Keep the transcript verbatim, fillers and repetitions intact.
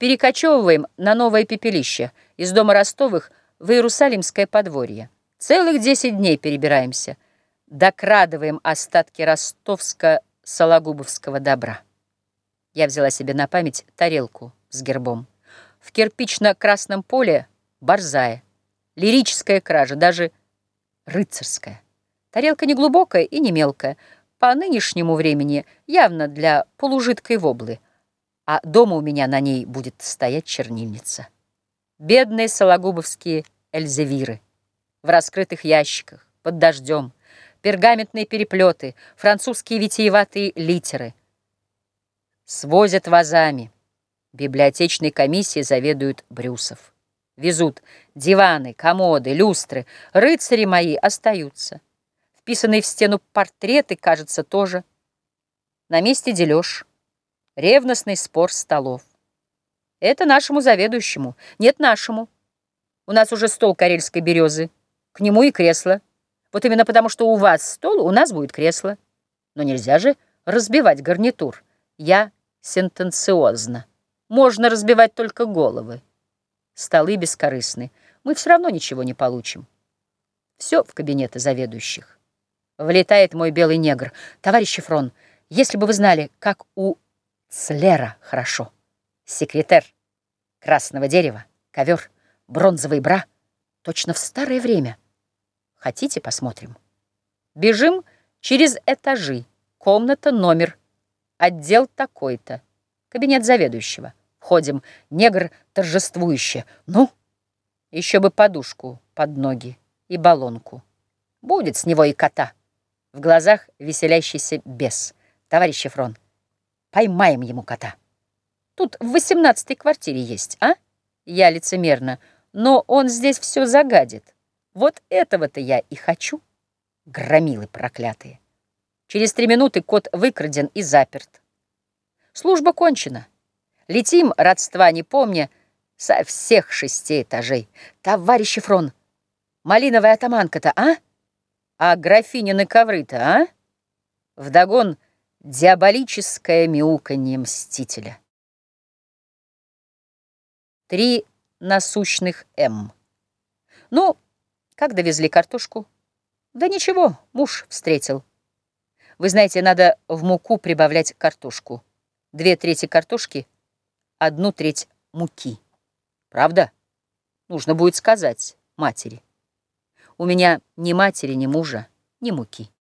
Перекочевываем на новое пепелище из дома Ростовых в Иерусалимское подворье. Целых десять дней перебираемся. Докрадываем остатки ростовско-сологубовского добра. Я взяла себе на память тарелку с гербом. В кирпично-красном поле борзая, лирическая кража, даже рыцарская. Тарелка не глубокая и не мелкая, по нынешнему времени явно для полужидкой воблы, а дома у меня на ней будет стоять чернильница. Бедные сологубовские эльзевиры в раскрытых ящиках, под дождем, пергаментные переплеты, французские витиеватые литеры. Свозят вазами. Библиотечной комиссией заведует Брюсов. Везут диваны, комоды, люстры. Рыцари мои остаются. Вписанные в стену портреты, кажется, тоже. На месте дележ. Ревностный спор столов. Это нашему заведующему. Нет, нашему. У нас уже стол карельской березы. К нему и кресло. Вот именно потому, что у вас стол, у нас будет кресло. Но нельзя же разбивать гарнитур. Я сентенциозно. Можно разбивать только головы. Столы бескорыстны. Мы все равно ничего не получим. Все в кабинеты заведующих. Влетает мой белый негр. Товарищ Фрон, если бы вы знали, как у Цлера хорошо. Секретарь. Красного дерева, ковер, бронзовый бра. Точно в старое время. Хотите, посмотрим? Бежим через этажи. Комната, номер. Отдел такой-то. Кабинет заведующего. Входим. Негр торжествующе. Ну, еще бы подушку под ноги и баллонку. Будет с него и кота. В глазах веселящийся бес. Товарищ Фрон, поймаем ему кота. Тут в восемнадцатой квартире есть, а? Я лицемерно. Но он здесь все загадит. Вот этого-то я и хочу. Громилы проклятые. Через три минуты кот выкраден и заперт. Служба кончена. Летим, родства не помня, со всех шести этажей. Товарищ Фрон, малиновая атаманка-то, а? А графинины ковры-то, а? Вдогон диаболическое мяуканье мстителя. Три насущных М. Ну, как довезли картошку? Да ничего, муж встретил. Вы знаете, надо в муку прибавлять картошку. Две трети картошки, одну треть муки. Правда? Нужно будет сказать матери. У меня ни матери, ни мужа, ни муки.